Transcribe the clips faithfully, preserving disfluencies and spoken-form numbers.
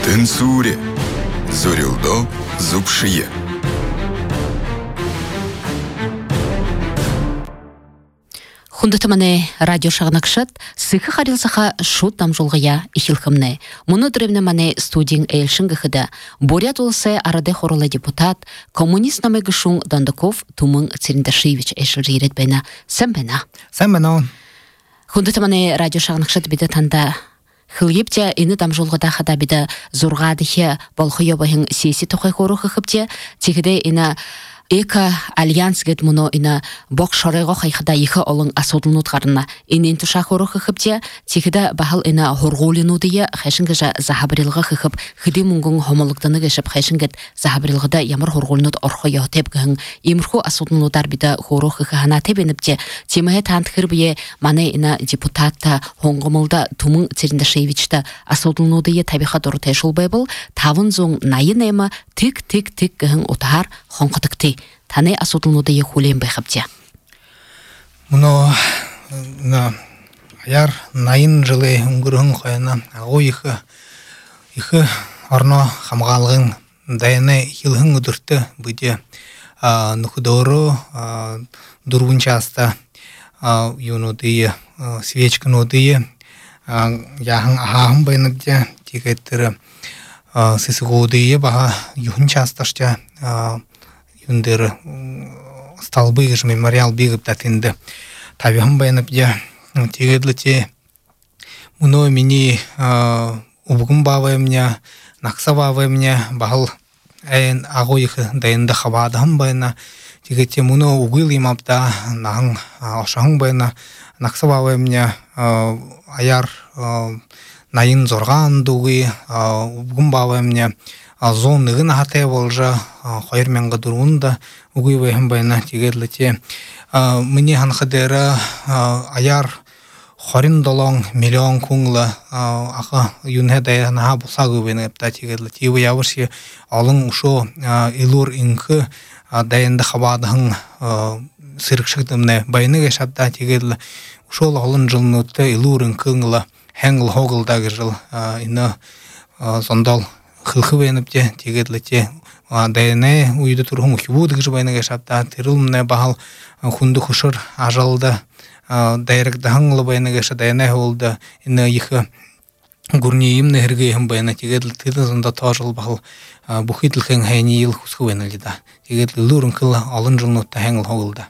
Тынсуре, зорилдо, зубшие. Хундатамане радио шагнакшат сыхы харилсаха шут намжулгая ихилхымне. Муну древне мане студийн элшингыхыда Бурят улысы арады хоролы депутат коммунист намы гышун Дондаков Тумын Цирендашевич эшил жирет бена. Сәм бена. Сәм бена. Хундатамане радио шагнакшат биде танда Хылгипте ины дамжулгыда хада биде зургадыхе болхы йобахын сеси тохай хору хыхыпте тигде ина Эка альянс гет муно ина бок шорайго хайхада ихы олон асудылнут гарына инен туша хору хыхыпте тигде бахал ина хоргулину дие хашингажа захабрилга хыхып хыди мунгун хомолуктаны гешеп хашингет захабрилгада ямар хоргулнут орхо йотеп гын имрху асудылнутар биде хору хыхана тебенипте тимае тантхырбие мане ина депутатта хонгомулда Тумын Цирендашевичта асудылну дие табиха дору тешул байбыл тавын зон найын ема тик тик тик гын утар хонготыкты Тане асудылнуды ехулем байхапте. Муно на яр найын жылы үңгірін қойына ағу ихы ихы арно хамғалғын дайыны хилхын үдірті бұйде нұхудору дұрвынча аста юнудые свечканудые яхын ағағын байныбде тегеттірі сысығудые баға юхынча асташча Юндер столбы же мемориал бегып татынды. Табиғым байынып я тегедліте мұны мені убығым бавай мне, нақса бавай мне, бағыл әйін ағойықы дайынды қабадығым байына. Тегете мұны уғыл имапта, нағын ашағым байына, нақса бавай мне аяр найын зорған дуғы, убығым бавай мне. Зон нығын ахатай болжа қойыр менға дұруында ұғый байым байына тегерліте. Міне ханқадері аяр қорын долон миллион күңілі ақы юнhe дайынаға болса көбені әпта тегерліте. Ебі явыршы алың ұшо илур инкі дайынды қабадығын сырықшықтымны байыны кешапта тегерлі. Ұшол алын жылын өтті илур инкіңілі хәңіл хоғылдағы жыл ині зондал Хылхы байыныпте, тегедліте, дайыны уйды тұрғын ұхибуды күжі байыны кешапта, терілімне бағал хүнді құшыр ажалды, дайырықды хаңылы байыны кеша дайыны олды, ині ехі гурнейімні әргейім байыны тегедліті зында тажыл бағал бұхитлікен хайни ел құсқы байынылды. Тегедлі лұрын кылы алын жылын өтті хәңіл хоғылды.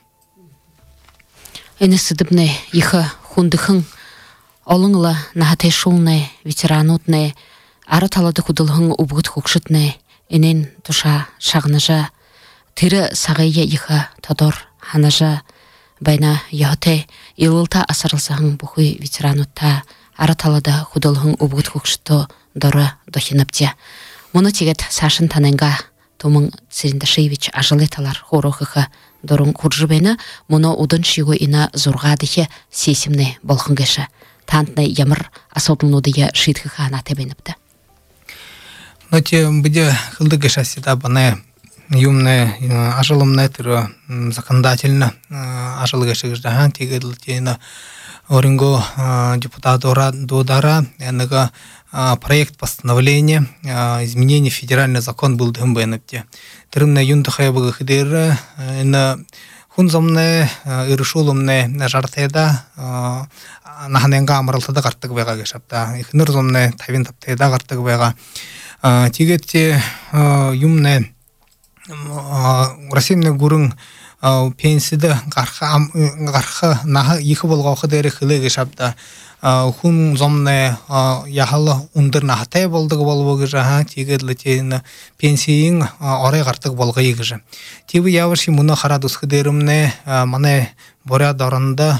Әні сыдыбны ехі хүндіхін олыңылы нахатай шулны, ветеранутны, Ары талады құдылғың ұбғыт құқшытны, енен тұша шағынажа, тірі сағайя иха тодор ханажа, байна яхыте, илылта асарылсағың бұхы ветеранутта, ары талады құдылғың ұбғыт құқшыты доры дохинапте. Мұны тегет сашын танынға Тумын Цирендашевич ажылы талар хорохыға дорын құржы байна, мұны ұдын шиғы ина зорғадығы сесімні болғыңгеша, тантны ямыр асудылнудыя шитхыға анаты беніпті. Но те буде хылды гешасида баны юмны ажылымны түрі законодательно ажылы гешігіждахан тегедлітейна оринго депутат додара яныға проект постановления изменения федеральный закон был дым бәніпте. Түрімні юнды хайбығы хидері хунзомны ирышулымны жартайда наханенға амырылтыда қартығы бәға гешапта. Ихныр зомны тавин таптайда қартығы бәға. Тегетте юмне Россияны гурын пенсиді қарқы нағы екі болғауқы дәрі қылы кешапта. Хун зомны яхалы ұндыр нағатай болдығы болуғы жаға тегедлі тейіні пенсиyin орай қартық болғы егіжі. Тегі явырши мұны қарадысқы дәрімне маны боря дарында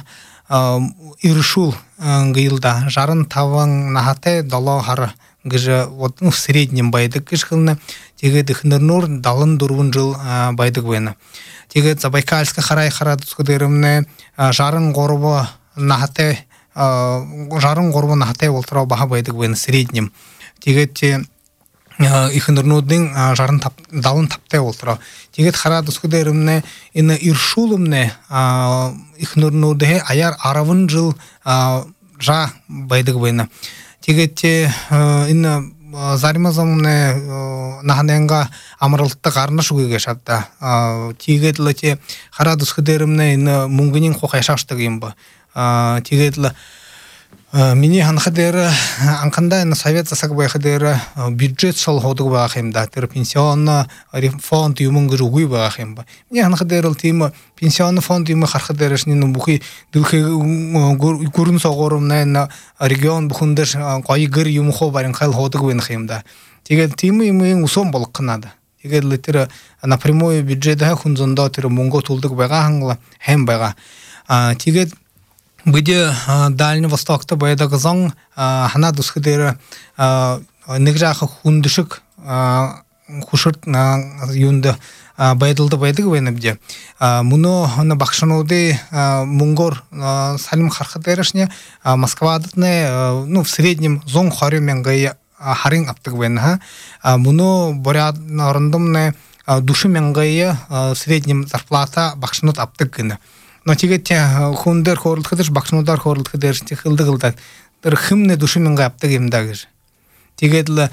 ирышул ғылда жарын тавың нағатай дало қары гыжа вот ну в среднем байдык кышкылна теге дыхнырнур далын дурвун жыл байдык вена теге Забайкальска харай харадыску дырымны жарын горбо нахате жарын горбо нахате волтра баха байдык вена среднем теге те ихнырнудың жарын тап далын таптай волтра теге харадыску дырымны ины иршулымны ихнырнуды аяр аравын жыл жа байдык вена Тегетте инна заримазамне наханенга амралтта гарна шугеге шатта. Тигетлете харадус хедеримне мунгынин хохайшаштыгым ба. Тигетла мини ханхадера анканда на совет засагбай хадера бюджет сол ходуг бахимда тер пенсионна фонд юмунгыр угуй бахимба мини ханхадерл тима пенсионный фонд юма хархадерашнин бухи дулхе гурун согорум на регион бухундаш кайгыр юмхо барин хал ходуг бенхимда тигет тима юм усом болкнада тигет литер напрямую бюджетда хунзондо тер мунго тулдуг бага хангла хем бага тигет Где Дальний Восток-то байда газон хана дусхидера нигжаха хундышык хушырт юнда байдылды байдаг венебде. Муно на бахшануды мунгор салим хархатерашне Москвадатне ну в среднем зон харименгай харин аптык венха. Муно боряд рандомне души менгай среднем зарплата бахшанут аптык гына. Но тигетте хундер хорлдыдыр бакшнудар хорлдыдыр тихилдыгылдар тер химне душымен гапты гемдагыр тигетле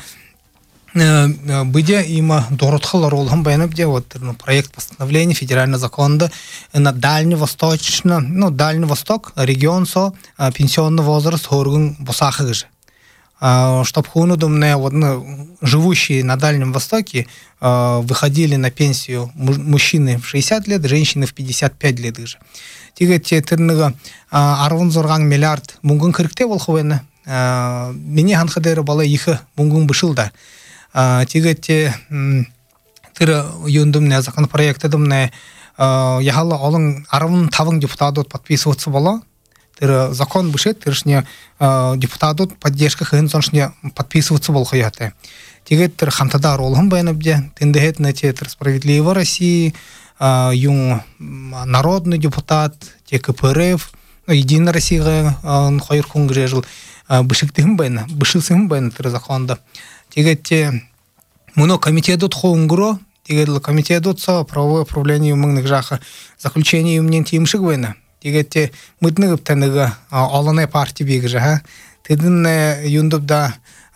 быдя има доротхалар олган байнап де вот проект постановления федерального закона на дальневосточно ну Дальний Восток регион со пенсионный возраст хоргун босахыгыр чтоб хунудумне вот живущие на Дальнем Востоке выходили на пенсию мужчины в шестьдесят лет, женщины в пятьдесят пять лет уже. Тигете тернага арвун зорган миллиард мунгун кырыкте болховена. Меня ханхадера бала ихы мунгун бышылда. Тигете тыр юндумне законопроектедумне яхала олың арвун тавың депутатот подписываться бала. Тыр закон бышет, тыршне депутатот поддержка хэнсоншне подписываться болхояте. Тигет тыр хантада ролхам байнабде, тендехет на те тыр справедливо России, юн народный депутат, те КПРФ, Единая Россия хойр конгрежил, бышыктыхым байна, бышылсыхым байна тыр законда. Тигет те муно комитетот хоунгро, тигет комитетот со правовое управление умных жаха, заключение умнен тимшик байна. Тигетте мытныгып таныга аланы партия бегже ха тедин юндубда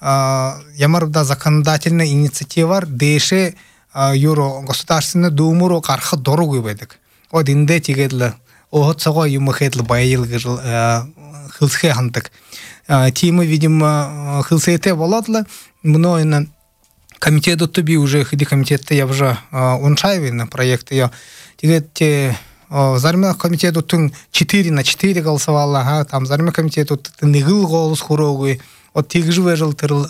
ямарда законодательная инициатива деше юро государственный думуру кархы дорогу бедик о динде тигетле оцого юмхетле байыл гыл хылсхе хантык тимы видимо хылсете болатлы мноина комитету туби уже ходи комитетте я уже оншайвин проекты я тигетте Зарме комитету тун четыре на четыре голосовало, ха, там зарме комитету нигыл голос хорогуй, от тигжу вежил тырл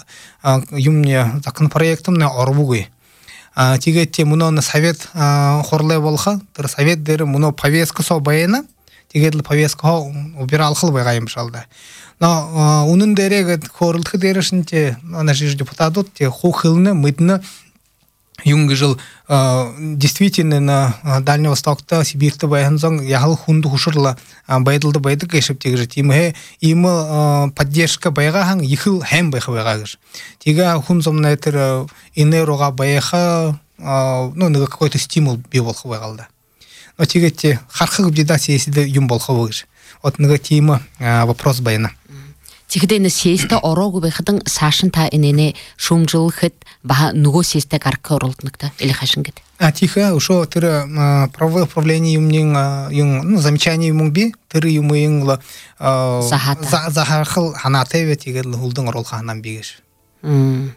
юмне законопроектом на орбугуй. Тигетте муно на совет хорле болха, тыр совет дер муно повестка со байена, тигетл повестка убирал хыл байгайым шалда. Но унун дерегет хорлтхы дерешнте, на жиж депутатот те хухылны мытны Юнгжил действительно на Дальнем Востоке, Сибирь-то байханзон яхал хунду хушурла байдылды байды кешіп тегжі тимге имы поддержка байгахан ихыл хэм байха байгагыш. Тега хунзомна этер инероға байха ну на какой-то стимул биволха байгалда. Но тега те хархы гыбдеда сессиде юм болха байгыш. Вот нага тима вопрос байна. Тигден сессиде орогу байхадың сашын та инене шумжыл хет баха нуго сессиде гарка оролтныкта или хашынгет. А тихо, ушо тыры правовое управление юмнин юм ну замечание юмби тыры юмын захата захархыл ханатеве тигел хулдың оролханан бигеш. Мм.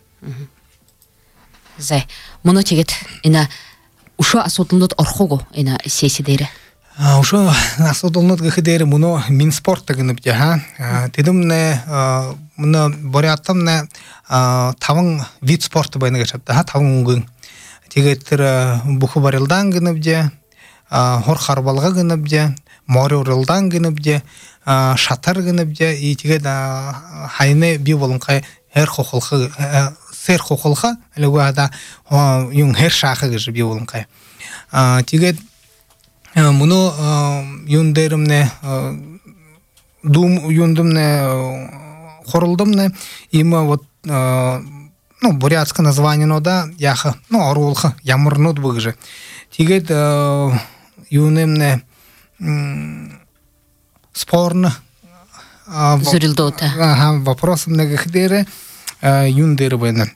Зэ моно тигет ина ушо асотылнот орхого ина сессидере. Ушо асотылнот гыхедере муно Минспорт тагынып ха. Тедимне муно боряттамне тавың вид спорта байны гачапта ха тавың унгын. Тигеттер буху барылдан гыныбде, хор харбалга гыныбде, море урылдан гыныбде, шатар гыныбде, и тигет хайне би болынкай хер хохолхы, сер хохолха, лугада юн хер шахы гыжы би болынкай. Тигет муну юндерымне дум юндымне хорылдымне, има вот ну, бурятское название, но да, яха, ну, орулха, ямурнут быгже. Тигет юнемне спорно. Зурилдота. Ага, вопросом на гхдере. юндеры байна.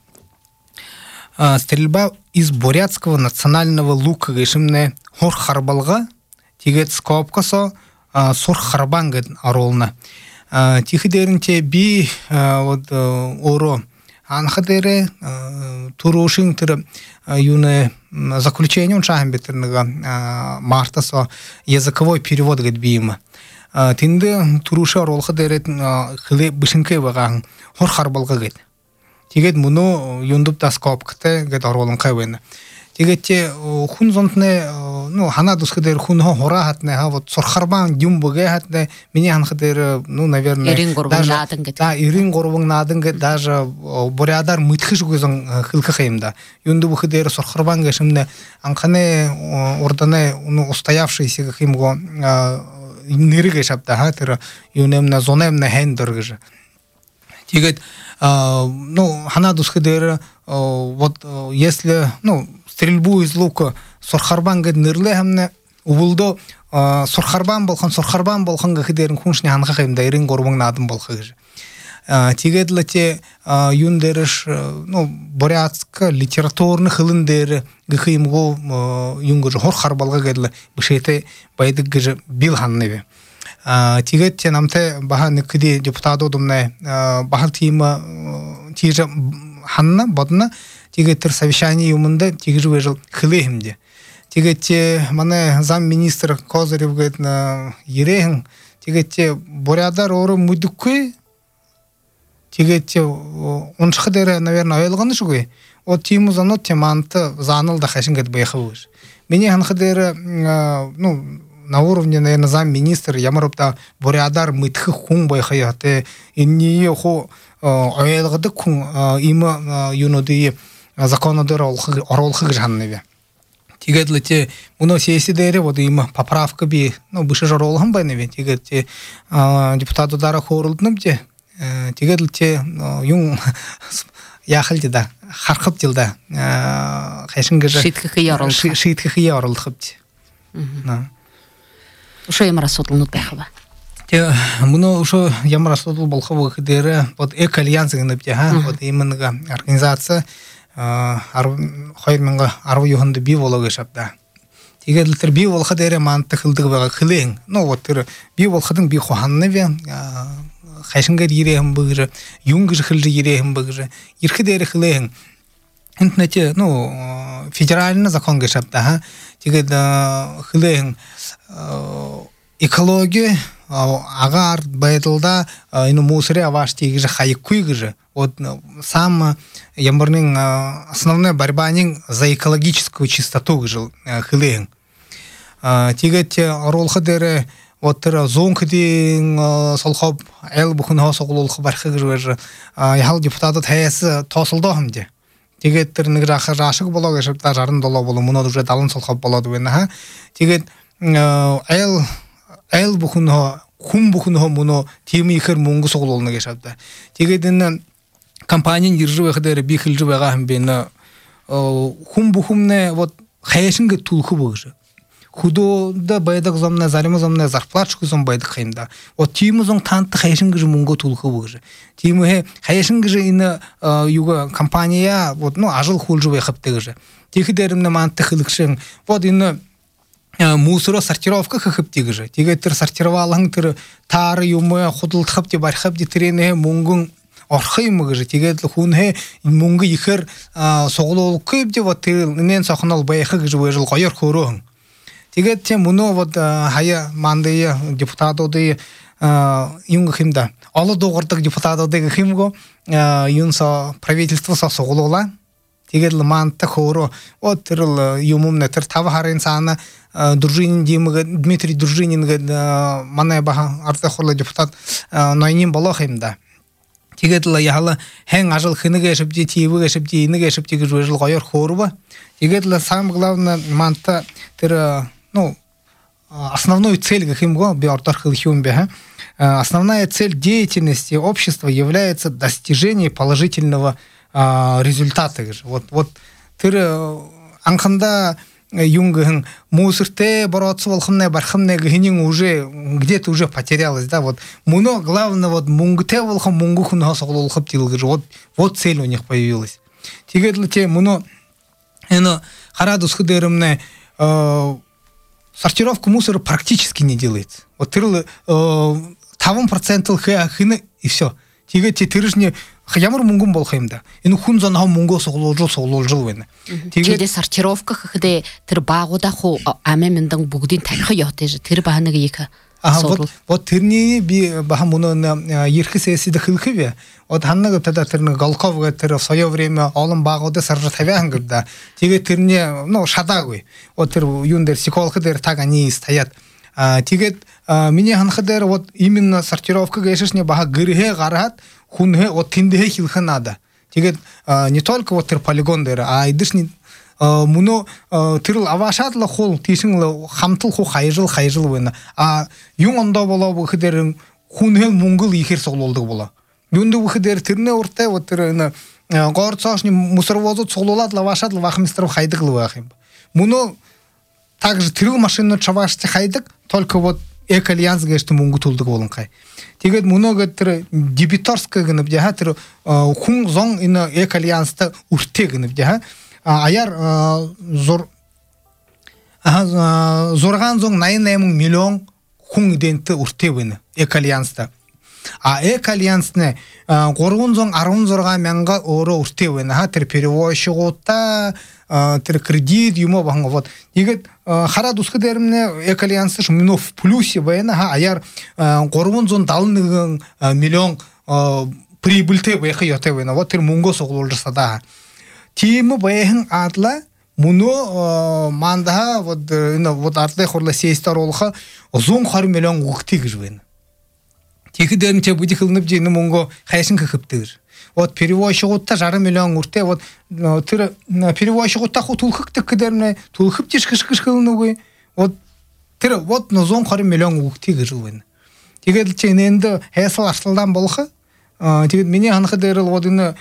Стрельба из бурятского национального лука гешимне хор харбалга тигет скопкасо сор харбан гет аролна. Тихидеринте би вот оро анхадере турушин тир юне заключение он шахам бетернага мартасо языковой перевод гет бима. Тинде туруша аролхадере хле бишинке ваган хор харбалга гет. Тигет муну юндуп та скопкте гет аролын кайвена. Тигетте хун зонтне ну хана дускадер хун хора хатне ха вот сорхарбан дюмбуге хатне меня ханхадер ну наверное даже да ирин горвың надын гет даже бурядар мытхыш гызын хылка хаймда юнду бухадер сорхарбан гешимне анхане ордане ну устоявшийся химго нырыге шапта ха тер юнемна зонемна хендерге. Тигет ну хана дускадер вот если ну стрельбу из лука сорхарбан гет нырле хамне убулдо сорхарбан болхан сорхарбан болхан гедерин хуншне ханга хаймда ирин горбың надым болхыгы. Тигедлете юндериш ну бурятска литературный хылындер гыхимго юнгыр хор харбалга гедле бишете байдык гыжы бил ханнебе. Тигетте намте баха никди депутату думне баха тима тижа ханна бодна тигеттер совещание юмында тигижу вежил хылехимде. Тигетте мане замминистр Козырев говорит на ерехин тигетте бурядар ору мудуккы тигетте он шхадера наверное ойлганы шугы. Вот тиму занот теманты заныл да хашин гет байхавыш. Меня ханхадера ну на уровне наверное замминистр ямарупта бурядар мытхы хун байхаяты инни хо ойлгады кун има юноди законодер оролхы жанневе. Тигетлете уно сессидере вот има поправка би ну бышы жаролхам байневе тигетте депутаты дара хорулднымте тигетлете юн яхалды да хархып жылда хашингы шитхы ярыл шитхы ярылхыпты. На ошо ямарасотлунут байхаба. Те муно ошо ямарасотл болхабы хидере вот эко-альянс гыныпте ха вот именно организация хоймынга арвы юханды би волога шапта. Тигедлтер би волха дере манты хылдыгы бага хылең. Ну вот тер би волхадың би хоханны ве хашынга дирехим быгыры, юнгыжы хылжы дирехим быгыры, ирхы дере хылең. Интнете ну федеральный закон гешапта ха. Тигед хылең экология агар байтылда ину мусоре аваш тигиже хайкуйгыже. Вот сам ямбарның основная борьбаның за экологическую чистоту гыжыл хылең. Тигетте оролхы дере вот тера зонкдин солхоп эл бухун хосоглулхы бархы гыжы яхал депутаты таясы тосылды хамде. Тигеттер ниграхы рашык болога шыпта жарын дола болу муна уже далын солхоп болады вена ха. Тигет эл эл бухун хум бухун муно теми ихер мунгу соглулны гешапта. Тигетен компания держу ходere бихил живега хамбена хум бухумне вот хаяшинге тулху богжа. Худо да байдак замна зарема замна зарплатчку зам байдак хаймда. Вот тиму зам танты хаяшинге же мунго тулху богжа. Тиму хе хаяшинге же ина юга компания вот ну ажыл хул живе хаптыгжа. Тихидеримне манты хылыкшын. Вот ина мусора сортировка хыптыгжа. Тигетер сортировалаң тыр тары юмы худылтхап те бархап де трене мунгун орхаймы же тигет хунhe мунги ихер соглол көп деп вот нен сахнал байхы же вежил койор хорон тигет те муно вот хая мандыя депутатоды юнг химда алы догортык депутатоды химго юнса правительство со соглола тигет манта хоро вот тырыл юмумне тыр тавхарын сана Дружинин Дима Дмитрий Дружинин мане баха арта хорлы депутат найнин болохимда. Тигетла яхала хэн ажыл хыныга шипти тивыга шипти иныга шипти гыжыл койор хорба. Тигетла самое главное манта тер ну основной цель гахимго биортархил хюмбе. Основная цель деятельности общества является достижение положительного результата. Вот вот тер анханда юнгын мусорте бороться волхмне бархмне гынин уже где-то уже потерялась, да, вот муно главное вот мунгте волхм мунгу хунха соглолхып тилгыр, вот вот цель у них появилась. Тигедлите муно эно харадус хыдерымне сортировку мусора практически не делается. Вот тырлы таван процентл хыны и все. Тигете тыржне Хаямыр мунгум болхаймда. Ину хунзан хам мунго соглолжул соглолжул вена. Теде сортировка хыде тыр багуда хо амеменден бүгдин тарихы ёхты же тыр баһаныгы ека. А вот вот тырни би бахамуно ерхи сесиде хылхыве. Вот ханнага тада тырны галковга тыр в своё время алым багуда саржа тавян гыбда. Теге тырне ну шадагой. Вот тыр юндер сиколхы дер так они стоят. Теге меня ханхадер вот именно сортировка гешешне баха гырхе гарат хунхе вот тиндхе хилханада. Теге не только вот тыр полигон дер, а идышни муно тырл авашатла хол тишинглы хамтыл хо хайжыл хайжыл вена. А юн онда бола бу хидерин хунхе мунгыл ихер соглолдук бола. Юнды бу хидер тырне орта вот тырны горцашни мусорвозу соглолат лавашатла вахмистров хайдыглы вахим. Муно также тырл машину чавашты хайдык, только вот экальянс гэшты мунгу тулдык болынкай. Тегет много тыр дебиторская гынып жаха тыр хун зон ина экальянста урте гынып жаха. Аяр зор зорган зон найнаймын миллион хун денті урте быны экальянста. А экальянсны горгун зон арвун зорга мянга оро урте быны. Ха тыр перевозчы готта тыр кредит юмо баханга вот. Тегет хара дусқы дерімне экальянсы шмино в плюсе быны. Ха аяр горгун зон далыныгын миллион прибыльте бэхы йоте быны. Вот тыр мунго соглолжаса да. Тимы бэхын атла муно манда вот ина вот атла хорла сейстар олха зон хар миллион гукти гыжбын. Теги дернче буди кылынып жейни мунго хайшын кыхыптыр. Вот перевозчы готта жарым миллион урте вот тыр перевозчы готта хутулхыктык кыдерне тулхып тишкышкыш кылынугы вот тыр вот но зон хар миллион гукти гыжбын. Теги дилче энди хэсал аштылдан болха теги мени анхы дерил вот ина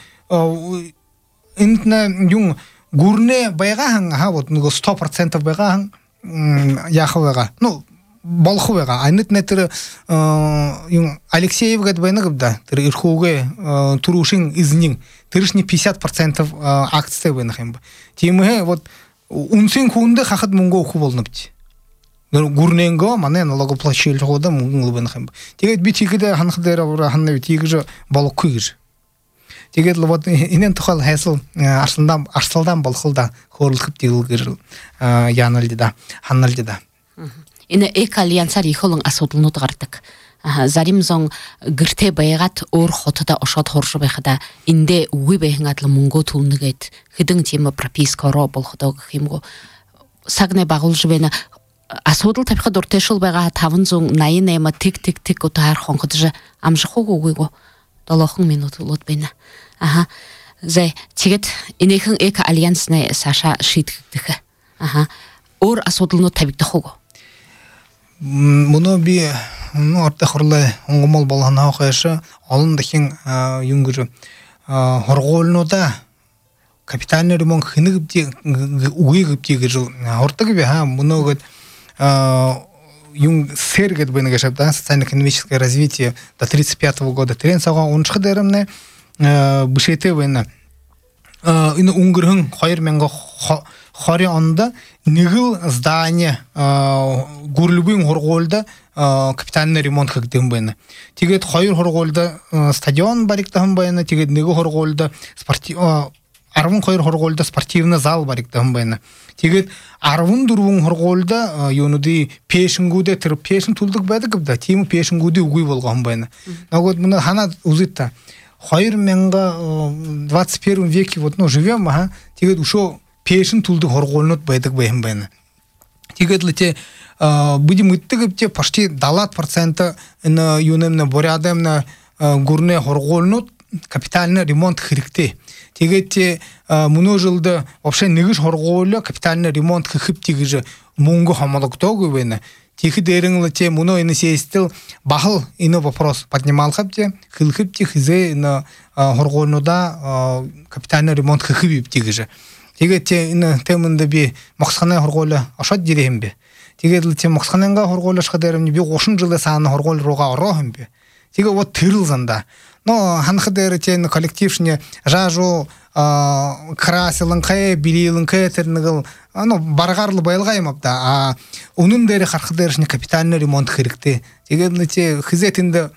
интна юн гурне байгахан ха вот ну сто процентов байгахан яхвага ну болхвага айнет нетер юн Алексеев гад байнагда тер ирхуге турушин изнин теришни пятьдесят процентов акций байнахым тимге вот унсин хунде хахат мунго ху болнупти гурненго мане налогоплательщика мунгул байнахым тегет битигде ханхдера ханны тигже болкуйж Тегет вот инен тухал хэсл арсалдан арсалдан болхулда хорлыхып дилгэр янылды да ханналды да. Ине экальянсар ихолун асуудылны тагардык. Зарим зон гырте байгат ор хотода ошот хоржу байхада инде уй байхын атлы мунго тулныгет хидың тема прописка ро болходо химго сагне багылжы бена асуудыл табиха дортешыл байга тавын зон найын эма тик тик тик отар хонхыдыжы амжы хогу гуйго долохын минут улот бена. Ага. Зай тигет инехэн эка альянсны саша шитгэдэх. Ага. Ор асуудылны табигдэ хого. Муно би ну орта хорлай онгомол болгона хойшы олон дахин юнгүр хорголнуда капитальный ремонт хыныгыпти уйгыпти гыжыл ортага би ха муно гот юнг сергет бенегашап да социально-экономическое развитие до тридцать пятого года трен сага ончы дерэмне бушете вена ин унгрын хайр менга хари анда нигыл здание гурлубын хорголда капитальный ремонт хагдым бена тигет хайр хорголда стадион бариктам бена тигет нигы хорголда спортив арвын хайр хорголда спортивный зал бариктам бена тигет арвын дурвын хорголда юнуди пешингуде тир пешин тулдук бады кыбда тиму пешингуде угуй болгон бена нагот мына хана узытта хайр менга двадцать первом веке вот ну живем ага тигет ушо пешин тулдук хорголнут бадык бэм бена тигет лете будем иттыгыпте почти далат процента на юнемна борядемна гурне хорголнут капитальный ремонт хирикте тегете муно жылда вообще нигиш хорголо капитальный ремонт хып тигиже мунго хамалоктогу бена тихи деринглете муно инесестил бахыл ино вопрос поднимал хапте хылхып тихизе на хорголнуда капитальный ремонт хып тигиже Теге те ина темында би мақсана хоргола ашат дирем бе. Теге те мақсананга хоргола шадерем би ошын жылы саны хоргол рога орохым бе. Теге вот тырылзанда. Но ханхадер тен коллектившне жажу красилын кай билилын кай тернигил ано баргарлы байлгаймапта. А унун дери хархадершне капитальный ремонт керекте. Теге те хизетинде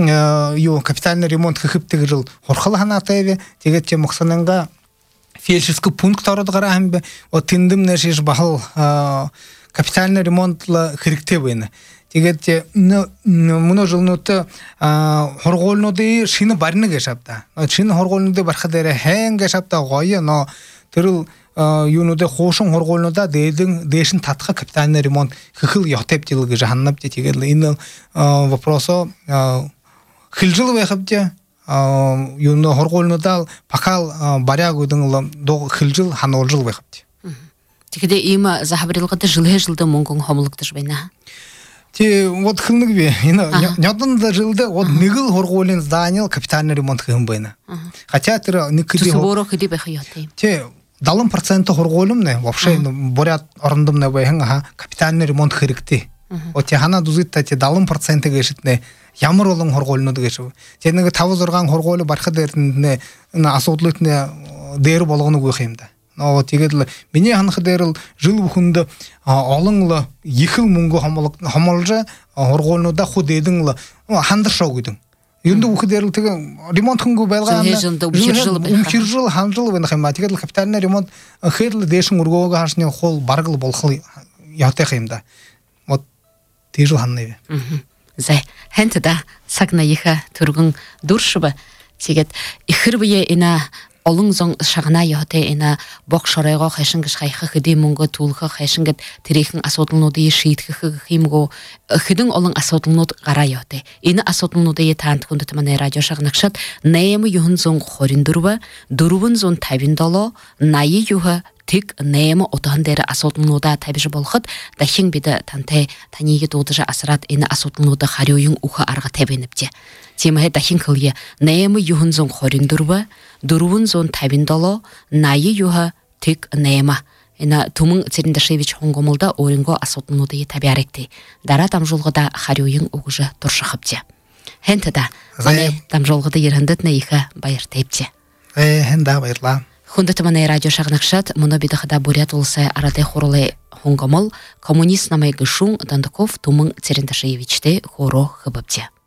ю капитальный ремонт хыптыгы жыл хорхалы ханатайбе. Теге те мақсананга фельдшерский пункт ородгарам бе. Вот тиндим нешиш бахал капитальный ремонтла керекте быйны. Тегетте муну жылнуты хорголнуды шины барны гешапта. Шины хорголнуды бархадере хэн гешапта гойы, но тырыл юнуды хошын хорголнуда дейдің дейшін татқа капитальный ремонт хыхыл яхтеп жылығы жаханнап те тегетлі. Иныл вопросо хылжыл вайхапте юну хорголнуда пакал барягудың доғы хылжыл ханолжыл вайхапте. Тегеде има захабрилғады жылы жылды мұңғың хомылықты жбайна? Те вот хылнык бе, нёдан да жылды, вот нигыл хорголин зданил капитальный ремонт хым байна. Хотя тера никыди. Тусборо кыди бехаяты. Те далым проценты хорголим не, вообще борят орындым не бэхэн, ага капитальный ремонт хырыкты. Вот те хана дузитта те далым проценты гешитне ямар олон хорголину дегешу. Те неге тавыз орган хорголу барха дертне асуудлытне дээр болгону гөхемда. Но тегедл миний ханх дээрл жил бүхэнд олонла ихэл мөнгө хомолж хорголнуда худээдэн хандаршоо гэдэг. Юунд бүхэн дээрл тэгээ ремонт хөнгө байлгаа өмчиржил ханжил байна хэм ба тегедл капитальный ремонт хэрл дэшин өргөөгө хашны хол баргал болох яатай хэмда. Вот тийжл ханны. Зэ хэнтэда сагна иха түргэн дуршба тэгээд ихэр бие ина олон зон шагна яхте ина бок шорайго хайшингш хайхы хэди мөнгө тулхы хайшингд тэрийхэн асуудалнуудыг шийтгэх хэмгөө хэдэн олон асуудалнууд гараа яхте. Энэ асуудалнуудыг таанд хүндэт манай радио шагнагшат нэм юун зон хорин дөрвө дөрвөн зон тавин долоо наяа юха тик нэм отон дээр асуудалнуудаа тавьж болоход дахин бид тантай таныг дуудаж асраад энэ асуудалнуудыг хариуын үхэ арга тавинавчээ. Тимээ дахин хөле нэм юун зон хорин дөрвө дөрвөн зон тавин долоо наяа юха тик нэма ина түмэн Цэрэндашевич хонгомолда өөрөнгөө асуудалнуудыг тавиарэгтэй. Дараа дамжуулгада хариуын үгж туршихавчээ. Хэнтэда манай дамжуулгада ерөндөд нэхэ баяр тавьчээ. Э хэнда баярлаа. Хүндэт манай радио шагнагшат муна бидахада бурят улсай арады хурлы хонгомол коммунист намай гышун Дандаков түмэн Цэрэндашевичтэй хоро хыбапчээ.